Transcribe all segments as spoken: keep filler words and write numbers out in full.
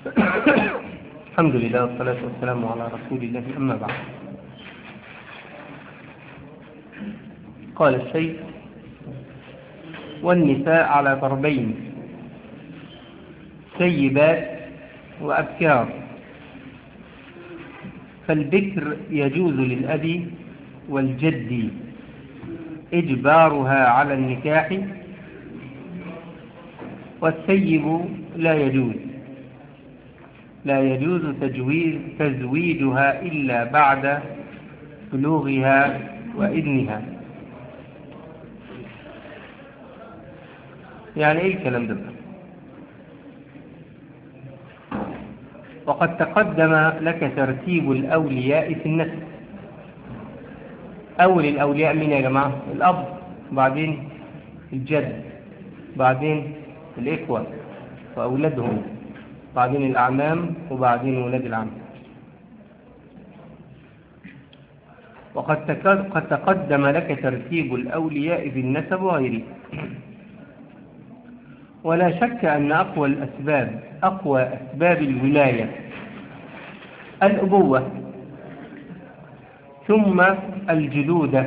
الحمد لله والصلاة والسلام على رسول الله، أما بعد. قال الشيخ: والنساء على ضربين: سيبات وأبكار. فالبكر يجوز للأب والجد إجبارها على النكاح، والسيب لا يجوز لا يجوز تجويز تزويجها إلا بعد بلوغها وإذنها. يعني إيه الكلام ده؟ وقد تقدم لك ترتيب الأولياء في النسب. أول الأولياء مين يا جماعة؟ الأب، بعدين الجد، بعدين الإخوة وأولادهم، بعدين الأعمام، وبعدين ولاد العم. وقد تقدم لك ترتيب الأولياء بالنسب وغيره. ولا شك أن أقوى الأسباب أقوى أسباب الولاية الأبوة، ثم الجدودة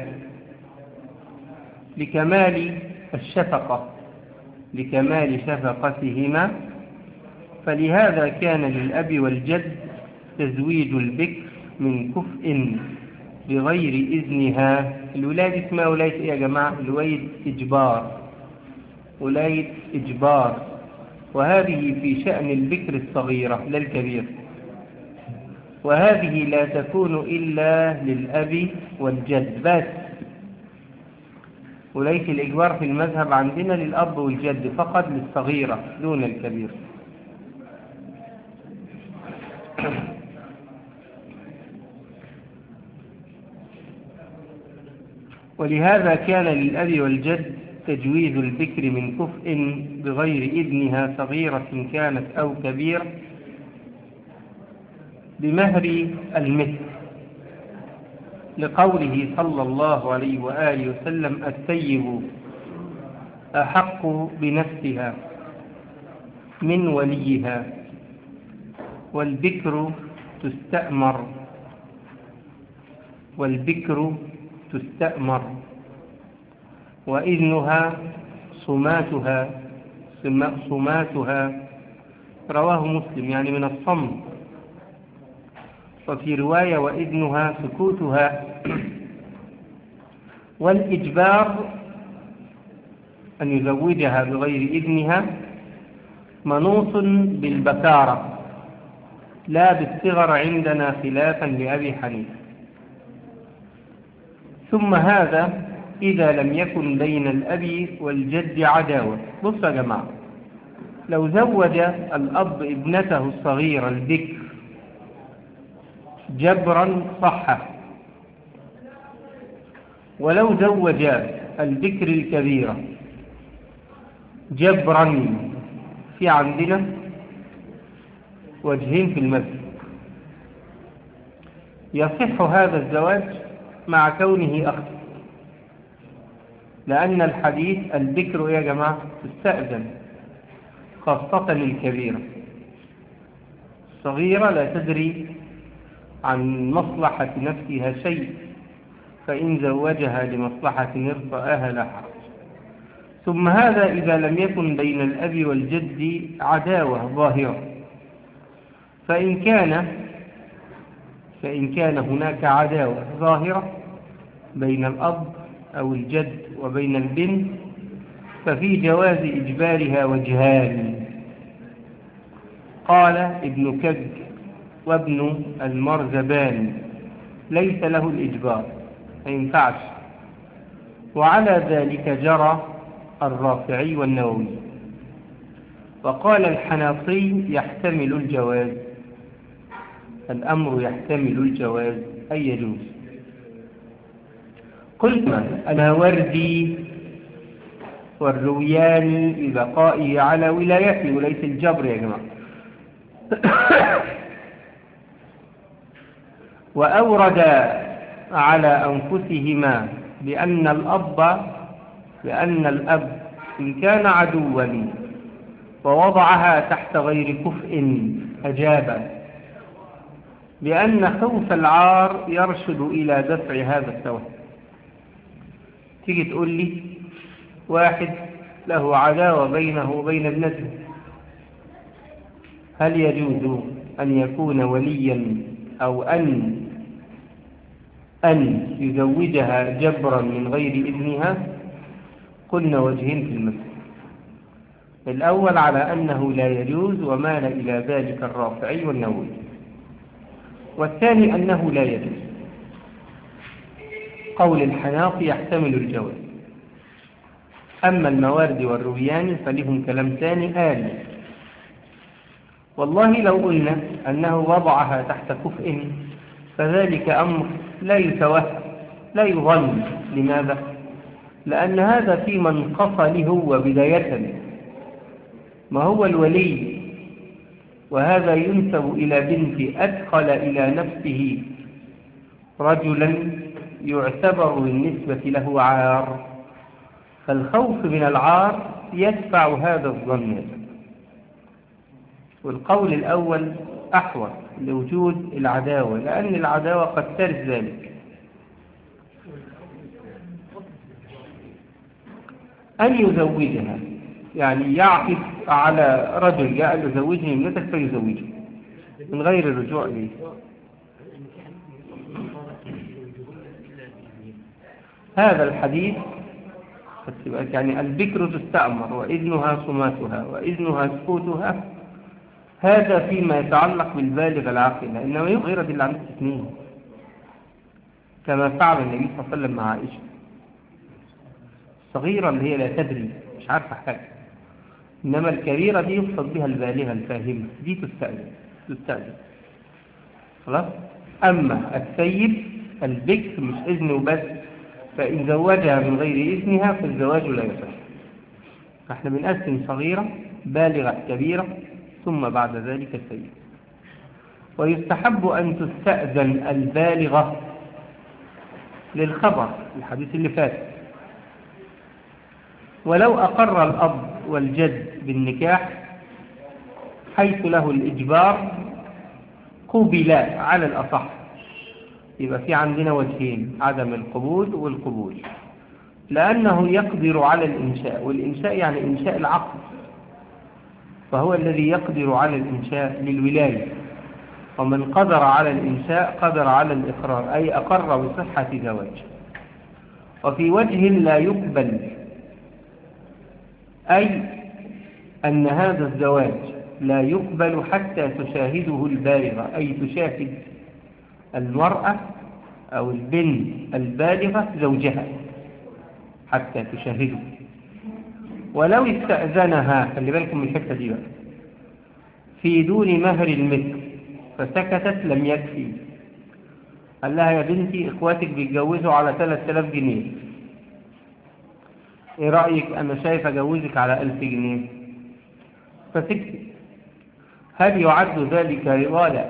لكمال الشفقة لكمال شفقتهما. فلهذا كان للأب والجد تزويج البكر من كفء بغير إذنها. الولاية اسمها ولاية إيه يا جماعة؟ ولاية إجبار ولاية إجبار وهذه في شأن البكر الصغيرة لا الكبير، وهذه لا تكون إلا للأب والجد بس. ولاية الإجبار في المذهب عندنا للأب والجد فقط، للصغيرة دون الكبير. ولهذا كان للأب والجد تجويز البكر من كفء بغير إذنها، صغيرة كانت أو كبيرة، بمهر المثل، لقوله صلى الله عليه وآله وسلم: الثيب أحق بنفسها من وليها، والبكر تستأمر والبكر تستأمر وإذنها صماتها صماتها. رواه مسلم، يعني من الصمت. وفي رواية: وإذنها سكوتها. والإجبار أن يزوجها بغير إذنها منوص بالبكارة لا بالصغر عندنا، خلافا لأبي حنيفة. ثم هذا إذا لم يكن بين الأب والجد عداوة. بص يا جماعة، لو زوج الأب ابنته الصغيرة البكر جبرا صح، ولو زوج البكر الكبيرة جبرا، في عندنا وجهين في المذهب. يصح هذا الزواج مع كونه أخ، لأن الحديث البكر يا جماعة تستأذن، خاصة الكبيرة. الصغيرة لا تدري عن مصلحة نفسها شيء، فإن زوجها لمصلحة ارضاها لا حرج. ثم هذا إذا لم يكن بين الأب والجد عداوة ظاهرة. فإن كان فإن كان هناك عداوة ظاهرة بين الأب أو الجد وبين البنت، ففي جواز إجبارها وجهان. قال ابن كج وابن المرزبان: ليس له الإجبار، ما ينفعش. وعلى ذلك جرى الرافعي والنووي. وقال الحناطي: يحتمل الجواز، الأمر يحتمل الجواز أي يجوز. قلت: أنا وردي والروياني ببقائه على ولايته، وليس الجبر يا جماعة. وأورد على أنفسهما بأن الأب بأن الأب إن كان عدوا ووضعها تحت غير كفء أجاب بأن خوف العار يرشد إلى دفع هذا التوهم. تيجي تقول لي واحد له عداوة بينه وبين ابنته، هل يجوز أن يكون وليا أو أن أن يزوجها جبرا من غير إذنها؟ قلنا وجهين في المسألة. الأول على أنه لا يجوز ومال إلى ذلك الرافعي والنووي، والثاني أنه لا يجوز. قول الحناف يحتمل الجواز، أما الموارد والرويان فلهم كلام ثاني آلي. والله لو قلنا أنه وضعها تحت كفء فذلك أمر لا يتوهم لا يظن. لماذا؟ لأن هذا في من قصله هو بداية، ما هو الولي، وهذا ينسب إلى بنت أدخل إلى نفسه رجلا يعتبر بالنسبة له عار، فالخوف من العار يدفع هذا الظن. والقول الأول أحوط لوجود العداوة، لأن العداوة قد ترث ذلك. أن يزوجها يعني يعقد على رجل قال له زوجني ابنتك فيزوجه من غير الرجوع إليه. هذا الحديث يعني البكر تستأمر وإذنها صماتها وإذنها سكوتها، هذا فيما يتعلق بالبالغ العاقل، إنما يغير دل عن الاثنين كما فعل النبي صلى الله عليه وسلم مع عائشة الصغيرة اللي هي لا تدري مش عارفة حاجة، إنما الكبيرة دي يقصد بها البالغة الفاهمة، دي تستأذن تستأذن خلاص. أما السيد البكر مش إذنه بس، فإن زوجها من غير إذنها فالزواج لا يصح. فإحنا بنقسم صغيرة بالغة كبيرة ثم بعد ذلك السيد. ويستحب أن تستأذن البالغة للخبر الحديث اللي فات، ولو أقر الأب والجد بالنكاح حيث له الإجبار قبلا على الأصح. يبقى في عندنا وجهين، عدم القبول والقبول، لأنه يقدر على الإنشاء، والإنشاء يعني إنشاء العقد، فهو الذي يقدر على الإنشاء للولاية، ومن قدر على الإنشاء قدر على الإقرار، أي أقر بصحة زواج. وفي وجه لا يقبل، أي أن هذا الزواج لا يقبل حتى تشاهده البالغة، أي تشاهد المرأة أو البنت البالغة زوجها حتى تشاهده. ولو استأذنها، خلي بالكم من الحتة دي بقى، في دون مهر المثل فسكتت لم يكفي. قال لها يا بنتي إخواتك بيتجوزوا على ثلاثة آلاف جنيه، إيه رأيك؟ أنا شايف أجوزك على ألف جنيه، فسكتت. هل يعد ذلك رضا؟ لا.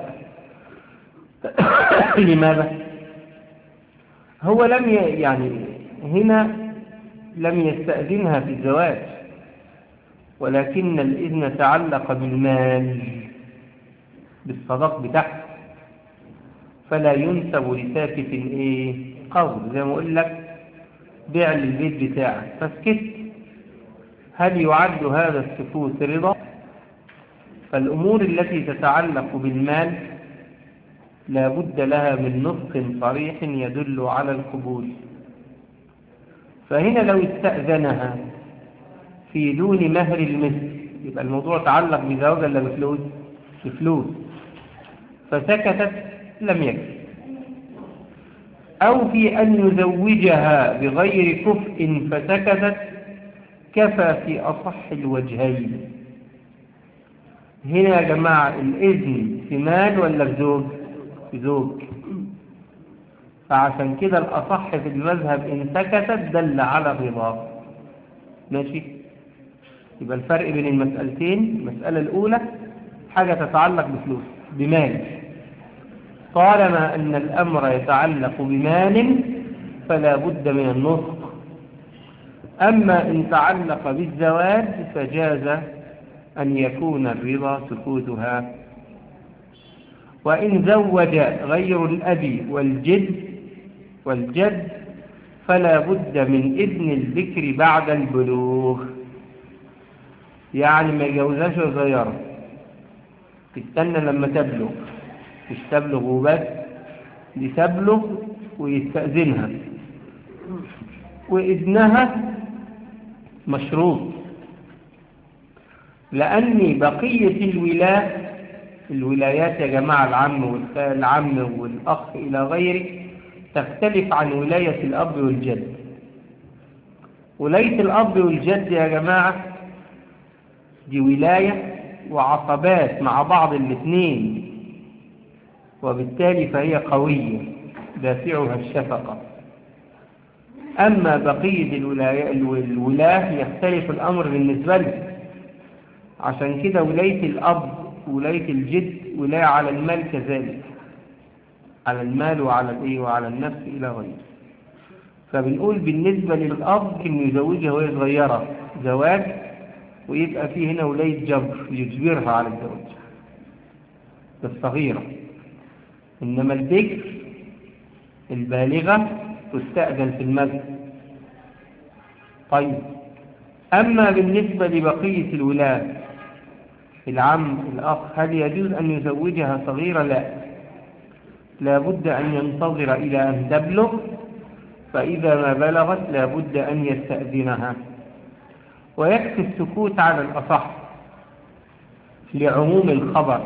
لماذا؟ هو لم ي... يعني هنا لم يستأذنها في الزواج، ولكن الإذن تعلق بالمال، بالصداق بتاعها، فلا ينسب لساكت إيه قول، زي ما أقول لك بيع للبيت بتاعك فسكت. هل يعد هذا السكوت رضا؟ فالأمور التي تتعلق بالمال لا بد لها من نطق صريح يدل على القبول. فهنا لو استأذنها في دون مهر المثل يبقى الموضوع تعلق بزواج ولا بفلوس؟ بفلوس، فسكتت لم يكفي. أو في أن يزوجها بغير كفء فسكتت كفى في أصح الوجهين. هنا يا جماعة الإذن في مال ولا في زوج؟ في زوج. فعشان كده الأصح في المذهب إن سكتت دل على الرضا. ماشي؟ يبقى الفرق بين المسألتين، المسألة الأولى حاجة تتعلق بفلوس بمال، طالما أن الأمر يتعلق بمال فلا بد من النطق. أما إن تعلق بالزواج فجاز أن يكون الرضا سكوتها. وإن زوج غير الأب والجد والجد فلا بد من إذن الذكر بعد البلوغ. يعني ما يجوزهاش صغيرة، تستنى لما تبلغ، مش تبلغ وبس، دي تبلغ ويستأذنها، وإذنها مشروط، لأن بقية الولاة الولايات يا جماعة العم والعم والأخ إلى غيره تختلف عن ولاية الأب والجد. ولاية الأب والجد يا جماعة دي ولاية وعصبات مع بعض الاثنين، وبالتالي فهي قوية دافعها الشفقة. أما بقية الولاة يختلف الأمر بالنسبة له، عشان كده ولاية الأب ولاية الجد ولاية على المال كذلك، على المال وعلى الإيه وعلى النفس إلى غيره. فبنقول بالنسبة للأب إنه يزوجها وهي صغيرة زواج، ويبقى فيه هنا ولاية جبر يجبرها على الزواج الصغيرة. إنما البكر البالغة تستأذن في المسجد. طيب، أما بالنسبة لبقية الولاة العم الأخ، هل يجوز أن يزوجها صغيرة؟ لا، لا بد أن ينتظر إلى أن تبلغ، فإذا ما بلغت لا بد أن يستأذنها. ويكفي السكوت على الأصح لعموم الخبر.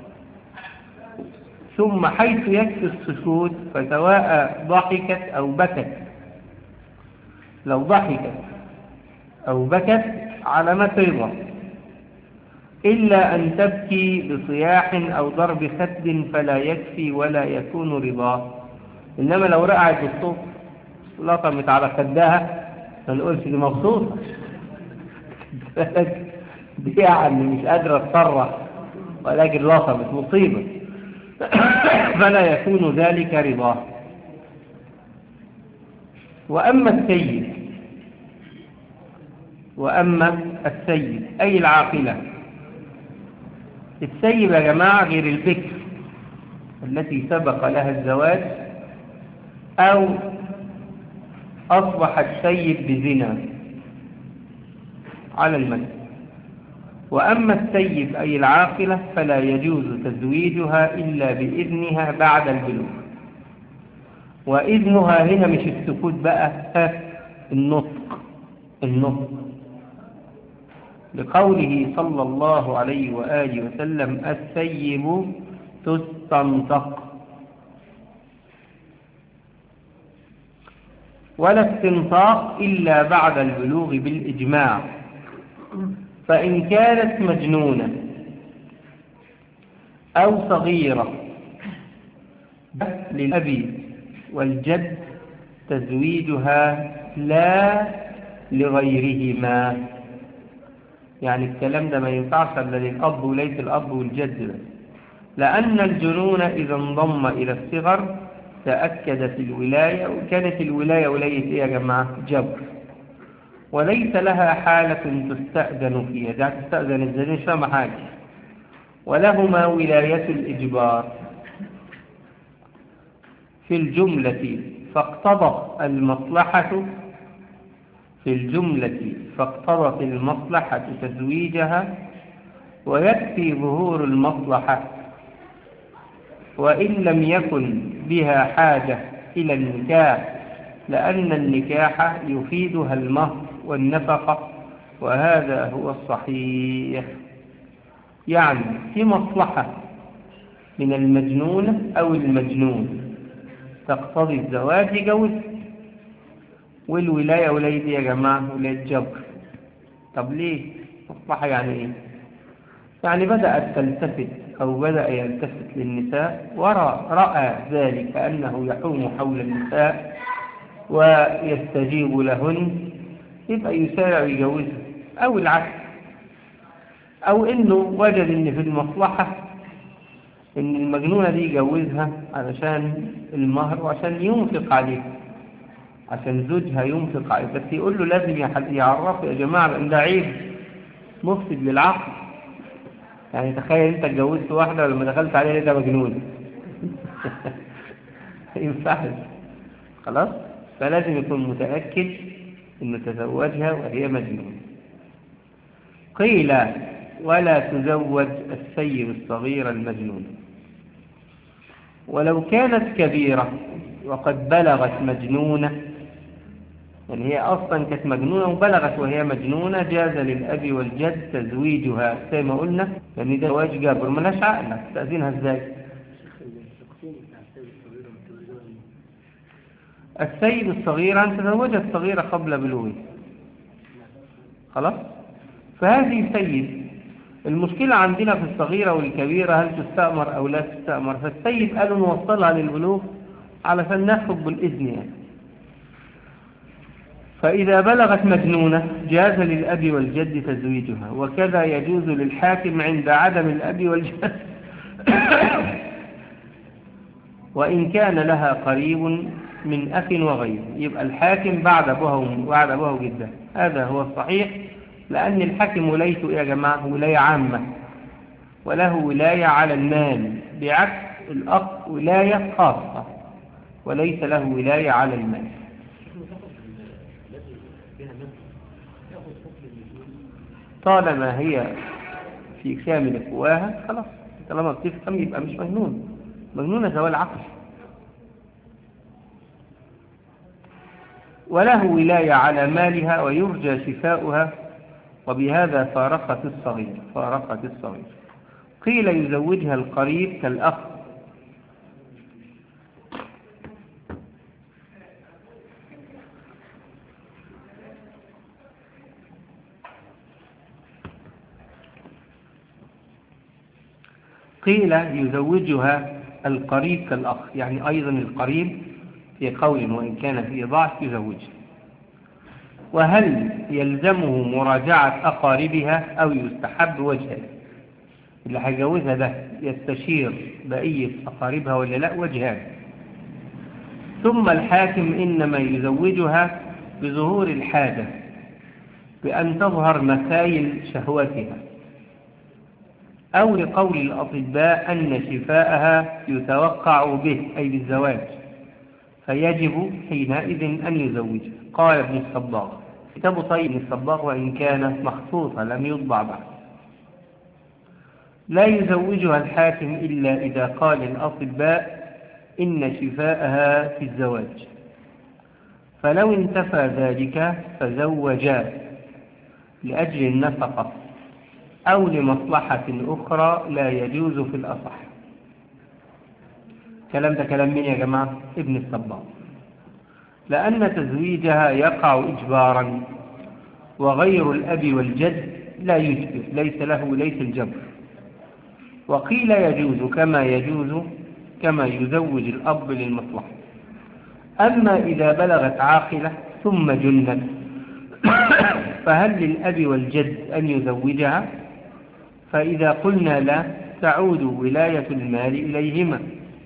ثم حيث يكفي السكوت فسواء ضحكت أو بكت، لو ضحكت أو بكت علامة رضا، إلا أن تبكي بصياح أو ضرب خد فلا يكفي ولا يكون رضا. إنما لو رقعت بالصوت لطمت على خدها ما نقولش دي مبسوطة، دي يعني مش قادرة تصرخ ولكن لطمت مصيبة، فلا يكون ذلك رضا. وأما السيد وأما السيد أي العاقلة، السيب يا جماعة غير البكر التي سبق لها الزواج أو أصبح السيب بزنا على المسجد. وأما السيب أي العاقلة فلا يجوز تزويجها إلا بإذنها بعد البلوغ. وإذنها هنا مش السكوت بقى، النطق النطق لقوله صلى الله عليه وآله وسلم السيب تستنطق. ولا استنطاق إلا بعد البلوغ بالإجماع. فإن كانت مجنونة أو صغيرة للأب والجد تزويجها لا لغيرهما. يعني الكلام ده ما ينفعش إلا للأب وليس الأب والجد بس، لأن الجنون إذا انضم إلى الصغر تأكدت الولاية، وكانت الولاية ولاية إيه يا جماعة؟ جبر، وليس لها حالة تستأذن فيها، ده تستأذن الزنا مش فاهمة حاجة. ولهما ولاية الإجبار في الجملة فاقتضت المصلحة في الجملة فاقتضت المصلحة تزويجها، ويكفي ظهور المصلحة وإن لم يكن بها حاجة إلى النكاح، لأن النكاح يفيدها المهر والنفقة، وهذا هو الصحيح. يعني في مصلحة من المجنون أو المجنون تقتضي الزواج يجوز، والولاية ولاية يا جماعة ولاية جبر. طب ليه مصلحة؟ يعني إيه؟ يعني بدأت تلتفت أو بدأ يلتفت للنساء ورأى ذلك أنه يحوم حول النساء ويستجيب لهن، يبقى يسارع يجوزها، أو العكس، أو إنه وجد إن في المصلحة إن المجنونة دي يجوزها علشان المهر وعشان ينفق عليه، عشان زوجها ينفق عليه، بس يقول له لازم يعرفه يا جماعة لأن ده عيب مفسد للعقل، يعني تخيل انت اتجوزت واحدة ولما دخلت عليها لقيتها مجنون ينفعش. خلاص، فلازم يكون متأكد انه تزوجها وهي مجنون. قيل ولا تزوج السيب الصغير المجنون. ولو كانت كبيرة وقد بلغت مجنونة، يعني هي أصلا كانت مجنونة وبلغت وهي مجنونة، جاز للأب والجد تزويجها زي ما قلنا، لأن ده زواج جابر ملهاش عقل، تأذينها ازاي؟ السيد الصغيرة أن تزوج الصغيرة قبل بلوغه. خلاص، فهذه سيد. المشكلة عندنا في الصغيرة والكبيرة هل تستأمر أو لا تستأمر. فالسيد قالوا نوصلها للبلوغ علشان ناخد بالإذن يعني. فإذا بلغت مجنونة جاز للأب والجد تزويجها، وكذا يجوز للحاكم عند عدم الأب والجد وإن كان لها قريب من أخ وغيره. يبقى الحاكم بعد أبوها وبعد أبوها وجدها، هذا هو الصحيح، لأن الحاكم ولايته يا جماعة ولاية عامة، وله ولاية على المال، بعكس الأخ ولاية خاصة وليس له ولاية على المال. طالما هي في كامل قواها خلاص، طالما بتفهم يبقى مش مجنون، مجنونة زوال عقل. وله ولاية على مالها ويرجى شفاؤها، وبهذا فارقت الصغير فارقت الصغير. قيل يزوجها القريب كالأخ. قيل يزوجها القريب كالأخ، يعني أيضا القريب في قول وإن كان فيه ضعف يزوجها. وهل يلزمه مراجعة أقاربها أو يستحب وجهها؟ اللي هيجوزها ده يستشير بقية أقاربها ولا لا؟ وجهان. ثم الحاكم إنما يزوجها بظهور الحاجة، بأن تظهر مثايل شهوتها، أو لقول الأطباء أن شفاءها يتوقع به أي بالزواج، فيجب حينئذ أن يزوجها. قال ابن الصباغ، كتاب طيب ابن الصباغ وإن كان مخطوطا لم يطبع بعد. لا يزوجها الحاكم إلا إذا قال الأطباء إن شفاءها في الزواج، فلو انتفى ذلك فزوجا لأجل النفقة أو لمصلحة أخرى لا يجوز في الأصح. كلام ده كلام مين يا جماعة؟ ابن الصباغ. لأن تزويجها يقع إجبارا، وغير الأب والجد لا يجبر، ليس له ليس الجبر. وقيل يجوز كما يجوز كما يزوج الأب للمصلحة. أما إذا بلغت عاقلة ثم جنت فهل للأب والجد أن يزوجها؟ فإذا قلنا لا تعود ولاية المال إليهما.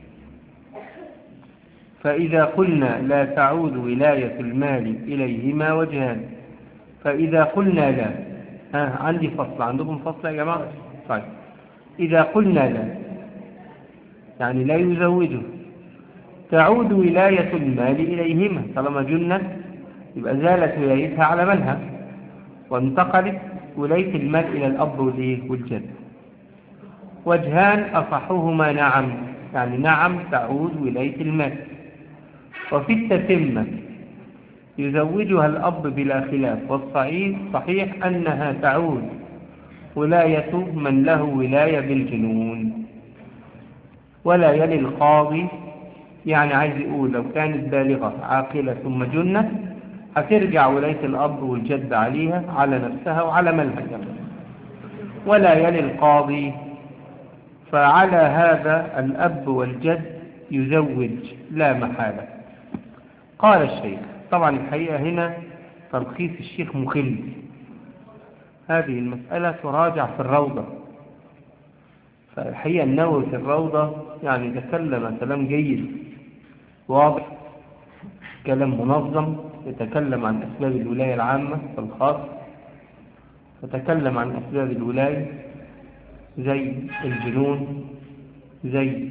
فإذا قلنا لا تعود ولاية المال إليهما وجهان. فإذا قلنا لا، ها عندي فصل، عندكم فصل يا جماعة؟ طيب، إذا قلنا لا يعني لا يزوجه، تعود ولاية المال إليهما، طالما جنت يبقى زالت ولايتها على مالها وانتقلت ولاية المال إلى الأب والجد. وجهان أصحهما نعم، يعني نعم تعود ولاية المال. وفي التتمة يزوجها الأب بلا خلاف، والصحيح صحيح أنها تعود ولاية من له ولاية بالجنون. ولا يلي القاضي، يعني عايز يقول لو كانت بالغة عاقلة ثم جنة هترجع ولاية الأب والجد عليها على نفسها وعلى مالها كمان. ولا يلي القاضي، فعلى هذا الأب والجد يزوج لا محالة. قال الشيخ، طبعا الحقيقة هنا تلخيص الشيخ مخل، هذه المسألة تراجع في الروضة. فالحقيقة النووي في الروضة يعني تكلم كلام جيد واضح، كلام منظم، يتكلم عن أسباب الولاية العامة والخاص، يتكلم عن أسباب الولاية زي الجنون، زي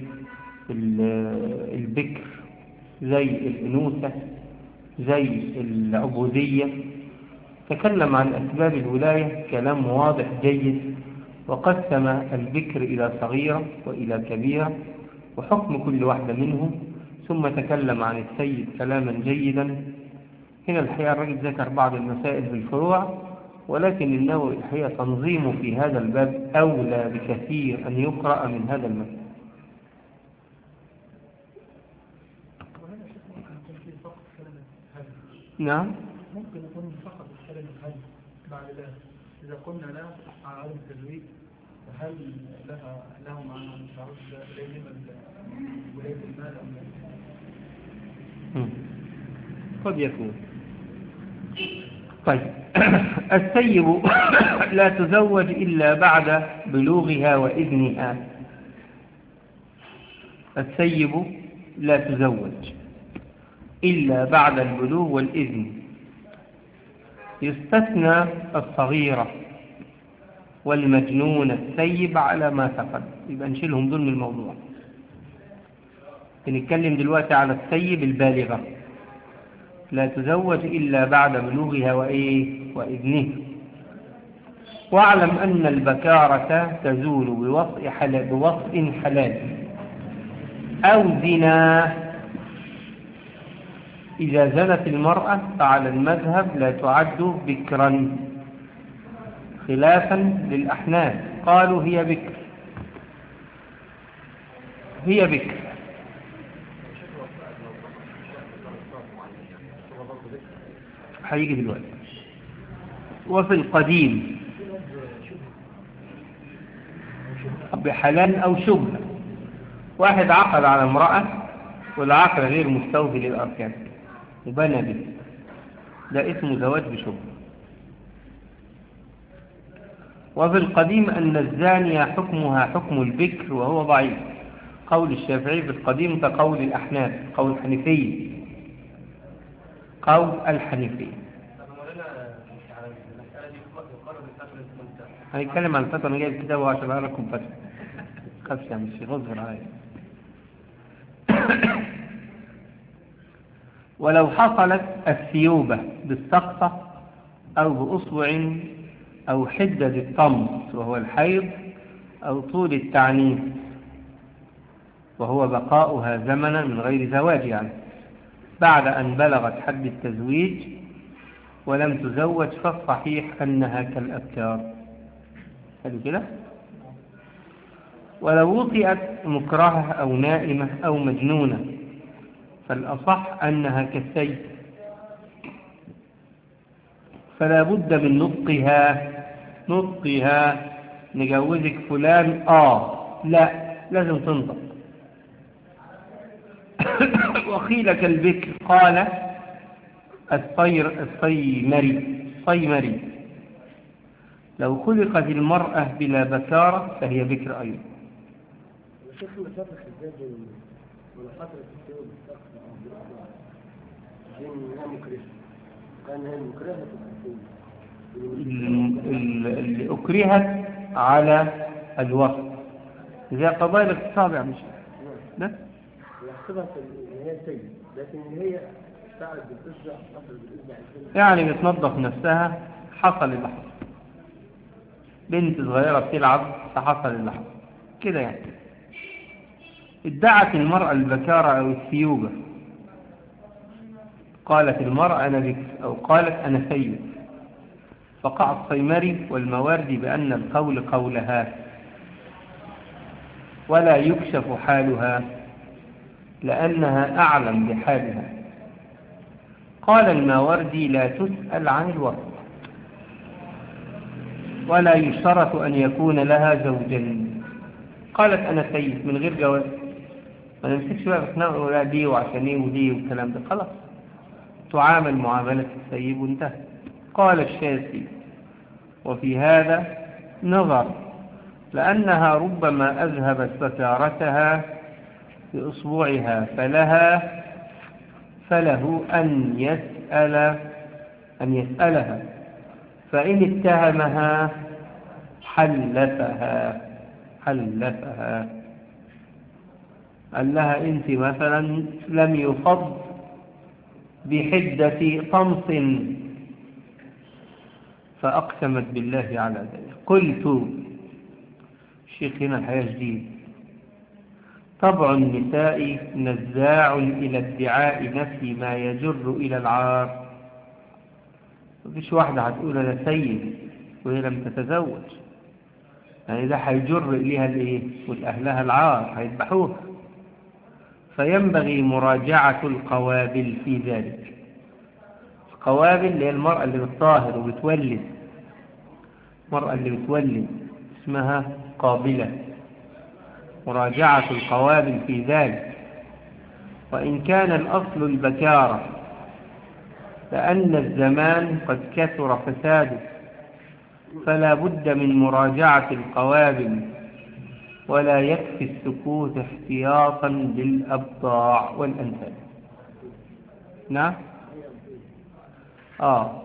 البكر، زي الأنوثة، زي العبودية. تكلم عن أسباب الولاية كلام واضح جيد، وقسم البكر إلى صغيرة وإلى كبيرة وحكم كل واحدة منهم، ثم تكلم عن السيد كلاما جيدا. هنا الحقيقة الرجل ذكر بعض المسائل بالفروع، ولكن النووي الحقيقة تنظيمه في هذا الباب أولى بكثير أن يقرأ من هذا المسائل. نعم، ممكن يكون فقط الكلام الهل بعد ذلك إذا قلنا لا على عدم التزويج، فهل لها لهم عن تعرض إليهم ولاية المال أم لا؟ قد يكون. طيب السيب لا تزوج إلا بعد بلوغها وإذنها. السيب لا تزوج إلا بعد البلوغ والإذن، يستثنى الصغيرة والمجنون السيب على ما تقدم. يبقى نشيلهم دول من الموضوع. بنتكلم دلوقتي على السيب البالغة، لا تزوج إلا بعد بلوغها وإيه وإذنه. واعلم أن البكارة تزول بوطء حلال, بوطء حلال أو زنا. إذا زنت المرأة فعلى المذهب لا تعد بكرا، خلافا للأحناف، قالوا هي بكر هي بكر هيجي دلوقتي. وفي القديم بحلال أو شبهة، واحد عقد على امرأة والعقد غير مستوفي للأركان وبنى به، ده اسمه زواج بشبهة. وفي القديم أن الزانية حكمها حكم البكر وهو ضعيف. قول الشافعي في القديم كقول الأحناف، قول الحنيفية قول الحنيفية هنتكلم عن الفتوى. أنا جايب الكتاب وعشان أقرأ لكم فتوى، خفش يا مشي غصب عليا. ولو حصلت الثيوبة بالسقطة أو بأصبع أو حدة الطمس وهو الحيض أو طول التعنيف وهو بقاؤها زمنا من غير زواج، يعني بعد أن بلغت حد التزويج ولم تزوج، فالصحيح أنها كالأبكار. هذا كده. ولو وطئت مكرهة أو نائمة أو مجنونة فالأصح أنها كالسيد، فلا بد من نطقها نطقها نجوزك فلان آه لا لازم تنطق. وقيل كالبكر، قال الطير الصيمري الصيمري لو خلقت المرأة بلا بكارة فهي بكر أيضا. ولا فترة السيوب السقف أو بالأضاء جنها مكرهة، كانها مكرهة اللي أكرهت على الوقت زي قضايا الاغتصاب يعني. مش ده يحسبها ان هي سيد، لكن هي اشتغلت بالإصبع، حصل بالإصبع يعني بتنظف نفسها. حصل اللي حصل، بنت صغيرة بتلعب فحصل اللي حصل كده يعني. ادعت المرأة البكارة أو الثيوبة، قالت المرأة أنا بكر أو قالت أنا سيد، فقع الصيمري والمواردي بأن القول قولها ولا يكشف حالها لأنها أعلم بحالها. قال الماوردي لا تسأل عن الوقت ولا يشترط أن يكون لها زوجا. قالت أنا سيد من غير جواز، ما نمسكش بقى بخناقه ولا دي وعشان ايه ودي والكلام ده، خلاص تعامل معاملة السيد وانتهى. قال الشافعي وفي هذا نظر، لأنها ربما أذهبت بكارتها بأصبعها فلها فله أن يسأل أن يسألها، فإن اتهمها حلفها. حلفها. قال لها أنت مثلا لم يفض بحدة طمس، فأقسمت بالله على ذلك. قلت، الشيخ هنا الحياة جديد، طبع النساء نزاع إلى ادعاء نفي ما يجر إلى العار. مفيش واحدة هتقول أنا سيد وهي لم تتزوج، يعني ده هيجر إليها الإيه؟ والأهلها العار، هيذبحوها. فينبغي مراجعة القوابل في ذلك. القوابل اللي هي المرأة اللي بتطاهر وبتولد، المرأة اللي بتولد اسمها قابلة. مراجعة القوابل في ذلك. وإن كان الأصل البكارة، لأن الزمان قد كثر فساده، فلا بد من مراجعة القوابل، ولا يكفي السكوت احتياطا للأبضاع والأنساب. نعم. آه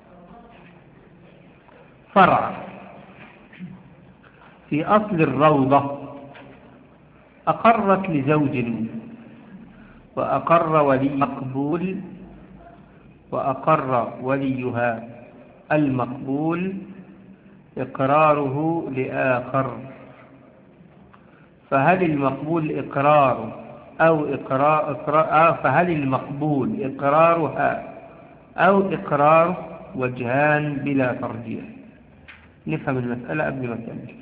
فرع في أصل الروضة: أقرت لزوج وأقر ولي مقبول، وأقر وليها المقبول إقراره لآخر، فهل المقبول إقرار أو إقرار, إقرار فهل المقبول إقرارها أو إقرار وجهان بلا ترجيح. نفهم المسألة قبل ما نكمل.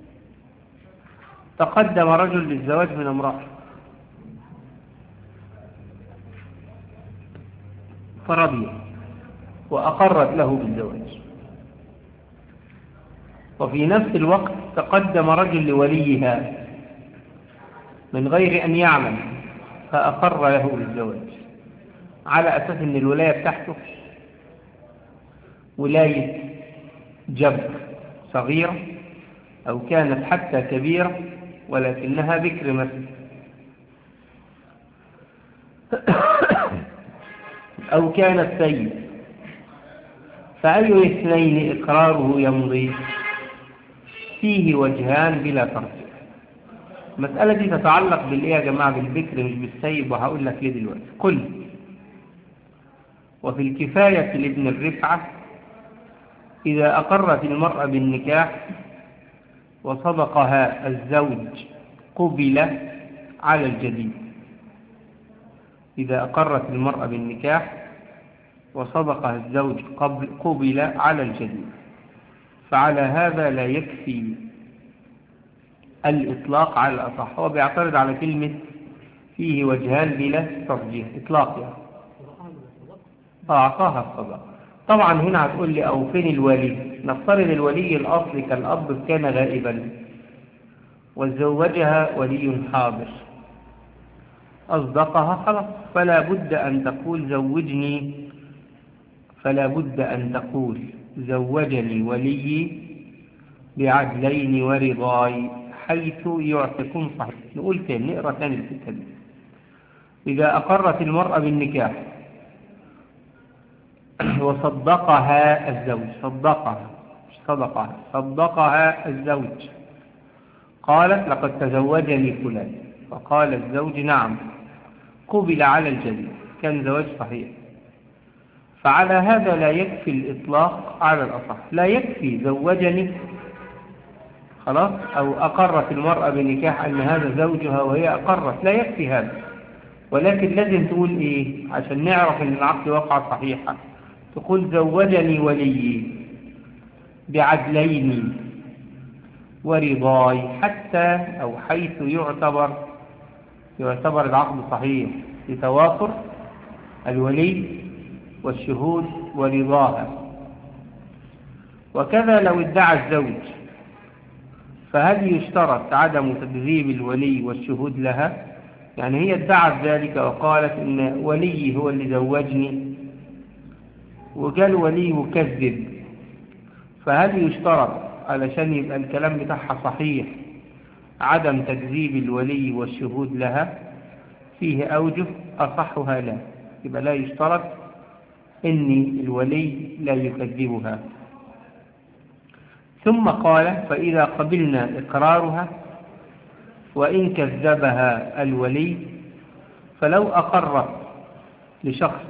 تقدم رجل للزواج من امرأة، فرضي وأقرت له بالزواج، وفي نفس الوقت تقدم رجل لوليها من غير أن يعلم فأقر له بالزواج، على أساس أن الولاية بتاعته ولاية جبر صغيرة، أو كانت حتى كبيرة ولكنها بكر مثل، أو كانت سيد، فأي اثنين إقراره يمضي؟ فيه وجهان بلا ترجيح. المسألة دي تتعلق بالإيه يا جماعة؟ بالبكر مش بالسيب، وهقول لك ليه دلوقتي. قل وفي الكفاية لابن الرفعة: إذا أقرت المرأة بالنكاح وصدقها الزوج قبل على الجديد. إذا أقرت المرأة بالنكاح وصدقها الزوج قبل على الجديد، فعلى هذا لا يكفي الإطلاق على الأصح. هو بيعترض على كلمة فيه وجهان بلا ترجيح، إطلاق يعني. أعطاها الصدقة. طبعا هنا هتقول لي أو فين الولي؟ نفترض الولي الأصلي كالأب كان غائبا وزوجها ولي حاضر، أصدقها خلاص، فلا بد أن تقول زوجني، فلا بد أن تقول زوجني ولي بعدلين ورضاي حيث يعتقون صحيح. نقول تاني، نقرأ تاني الحتة دي. إذا أقرت المرأة بالنكاح وصدقها الزوج، صدقها مش صدقها، صدقها الزوج، قالت لقد تزوجني فلان، فقال الزوج نعم، قبل على الجديد، كان زواج صحيح. فعلى هذا لا يكفي الإطلاق على الأصح، لا يكفي زوجني خلاص، أو أقرت المرأة بنكاح أن هذا زوجها وهي أقرت، لا يكفي هذا، ولكن لازم تقول إيه عشان نعرف أن العقد وقع صحيحة؟ تقول زوجني ولي بعدلين ورضاي حتى أو حيث يعتبر يعتبر العقد صحيح لتوافر الولي والشهود ورضاها. وكذا لو ادعى الزوج، فهل يشترط عدم تكذيب الولي والشهود لها؟ يعني هي ادعت ذلك وقالت إن ولي هو اللي زوجني، وقال ولي مكذب، فهل يشترط علشان يبقى الكلام بتاعها صحيح عدم تكذيب الولي والشهود لها؟ فيه أوجه، أصحها لا، يبقى لا يشترط إن الولي لا يكذبها. ثم قال: فإذا قبلنا إقرارها وإن كذبها الولي فلو أقر لشخص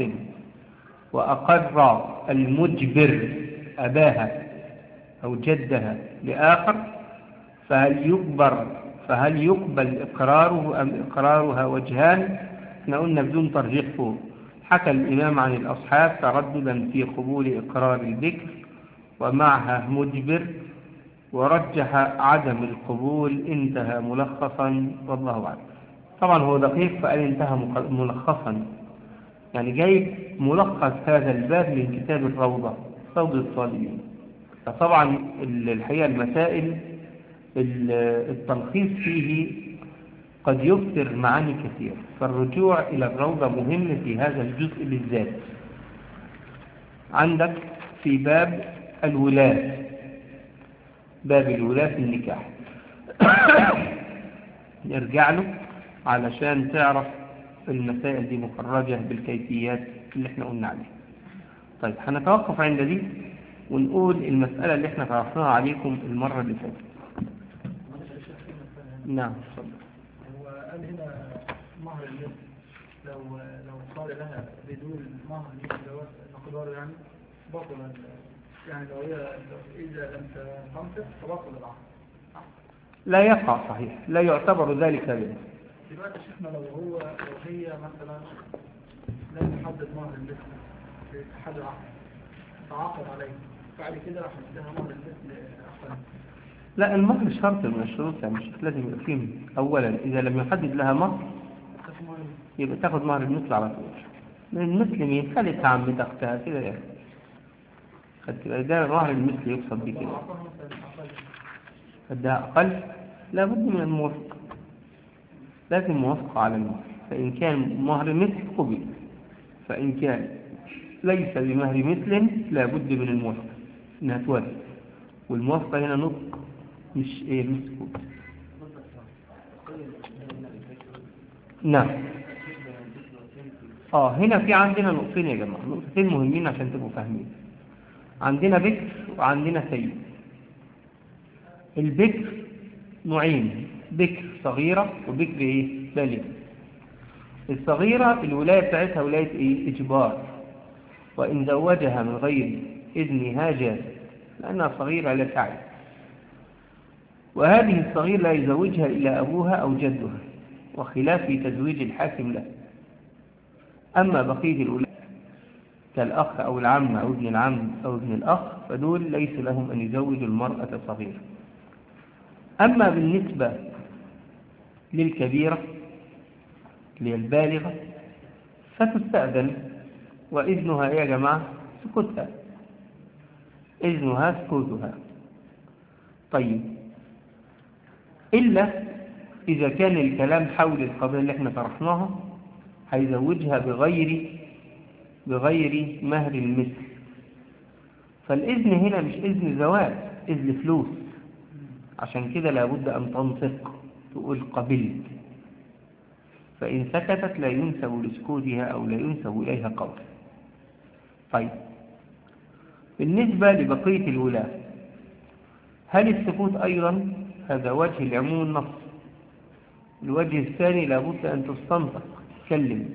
وأقر المجبر أباها أو جدها لآخر فهل يقبل فهل يقبل إقراره أم إقرارها وجهان؟ احنا قلنا بدون ترجيح فوق. حكى الإمام عن الأصحاب ترددا في قبول إقرار البكر ومعها مجبر، ورجح عدم القبول، انتهى ملخصا والله أعلم. طبعا هو دقيق فقال انتهى ملخصا، يعني جايب ملخص هذا الباب من كتاب الروضة روضة الطالبين. فطبعا الحقيقة المسائل التلخيص فيه قد يفتر معاني كثير، فالرجوع إلى الروضة مهم في هذا الجزء بالذات. عندك في باب الولاة، باب الولاة في النكاح نرجع له علشان تعرف المسائل دي مخرجة بالكيفيات اللي احنا قلنا عليها. طيب هنتوقف عند دي ونقول المسألة اللي احنا عرفناها عليكم المرة اللي فاتت. نعم اتفضل. هو قال هنا مهر النصف لو لو قال لها بدون مهر النصف مقداره يعني بطل، يعني لو هي إذا لم تنطق فبطل العقد. لا يقع صحيح، لا يعتبر ذلك به. دلوقتي شفنا لو هو لو هي مثلا لم يحدد مهر النصف في اتحاد العقد تعاقد عليه، بعد كده راح نديها مهر النصف أقل. لا، المهر شرط من الشروط، يعني مش لازم يبقى فيه. اولا اذا لم يحدد لها مهر يبقى تاخد مهر المثل على طول. المثل مين؟ خالتها عمتها اختها كده يعني. خدت بالك؟ ده مهر المثل يقصد بيه كده. قدها اقل لابد من الموافقه، لازم موافقه على المهر. فان كان مهر مثل قبل، فان كان ليس بمهر مثل لابد من الموافقه انها توافق. والموافقه هنا نطق مش ايه مش سكوت. نعم. اه هنا في عندنا نقطتين يا جماعه، نقطتين مهمين عشان تبقوا فاهمين. عندنا بكر وعندنا سيد. البكر نوعين، بكر صغيره وبكر ايه بالغه. الصغيره الولايه بتاعتها ولايه ايه اجبار، وان زوجها من غير اذنها جاز لانها صغيره لا تعرف. وهذه الصغير لا يزوجها إلا أبوها أو جدها، وخلاف في تزويج الحاكم له. أما بقية الأولاد كالأخ أو العم أو ابن العم أو ابن الأخ فدول ليس لهم أن يزوجوا المرأة الصغيرة. أما بالنسبة للكبيرة للبالغة فتستأذن، وإذنها يا جماعة سكوتها، إذنها سكوتها. طيب إلا إذا كان الكلام حول القضية اللي احنا طرحناها هيزوجها بغير بغير مهر المثل، فالإذن هنا مش إذن زواج، إذن فلوس. عشان كده لابد أن تنطق تقول قبلت، فإن سكتت لا ينسب لسكوتها أو لا ينسب إليها قول. طيب بالنسبة لبقية الولاة هل السكوت أيضا هذا وجه العموم النص؟ الوجه الثاني لابد أن تستنطق تكلم.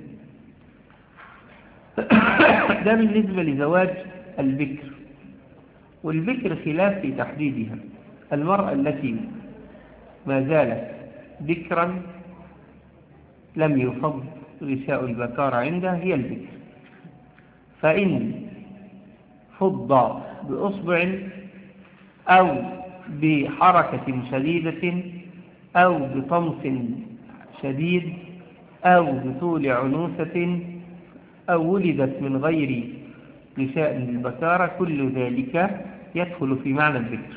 ده بالنسبة لزواج البكر. والبكر خلاف في تحديدها. المرأة التي ما زالت بكرا لم يفض غشاء البكار عندها هي البكر، فإن فض بأصبع أو بحركة شديدة أو بطمس شديد أو بطول عنوسة أو ولدت من غير غشاء البكارة كل ذلك يدخل في معنى الذكر.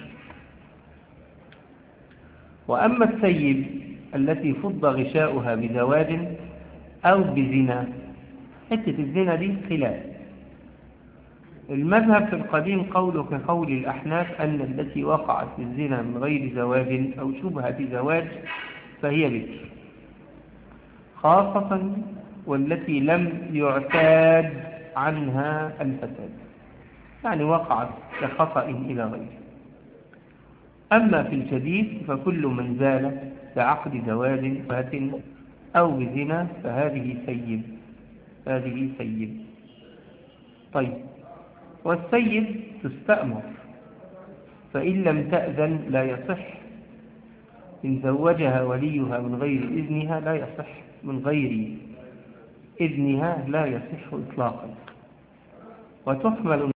وأما السيب التي فض غشاؤها بزواج أو بزنا، حتة الزنا دي خلاف. المذهب في القديم قوله كقول الأحناف أن التي وقعت في الزنا من غير زواج أو شبهة زواج فهي بكر، خاصة والتي لم يعتاد عنها الفساد، يعني وقعت كخطأ إلى غيره. أما في الجديد فكل من زال بعقد زواج فات أو بزنا فهذه سيب هذه سيب طيب، والسيب تستأمر، فإن لم تأذن لا يصح. إن زوجها وليها من غير إذنها لا يصح، من غير إذنها لا يصح إطلاقا. وتحمل